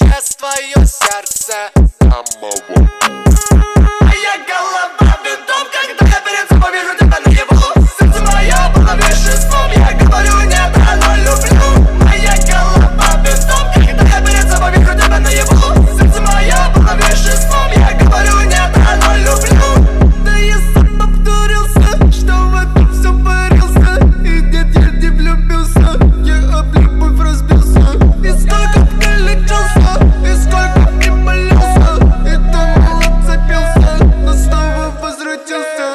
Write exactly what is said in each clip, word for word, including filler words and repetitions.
сейчас твое сердце самого. Моя голова винтом, когда я перед собой вижу тебя наяву. Сердце мое было веществом, я говорю нет, оно люблю. Моя голова винтом, когда я перед собой вижу тебя наяву. Сердце мое было веществом, я говорю нет, оно люблю. Да я сам обдурился, что в этом все парился. И нет, я не влюбился, я об любовь разбился. И сколько ты лечился, и сколько ты молился, и думал отцепился, но снова возвратился.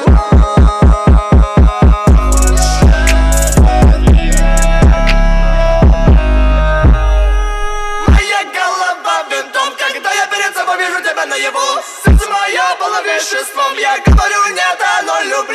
Моя голова винтом, когда я перед собой вижу тебя наяву. Сердце мое было веществом, я говорю нет, оно люблю.